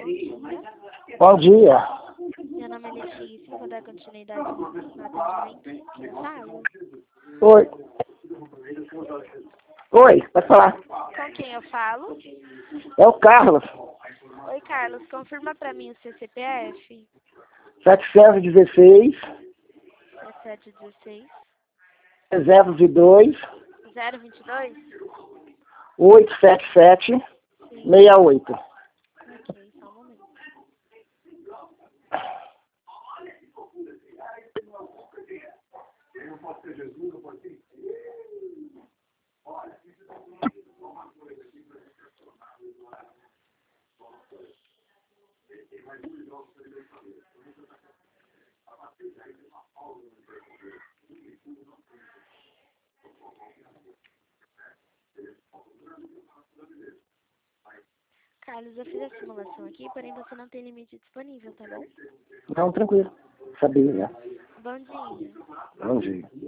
Bom dia. Meu nome é Letícia, vou dar continuidade no atendimento. Quem fala? Oi. Oi, pode falar. Com quem eu falo? É o Carlos. Oi, Carlos, confirma pra mim o seu CPF. 716, 7716 022, 022? 877, Sim. 68. Ok, só um momento. Carlos, eu fiz a simulação aqui, porém você não tem limite disponível, tá bom? Não, tranquilo. Sabia, né? Bom dia. Bom dia.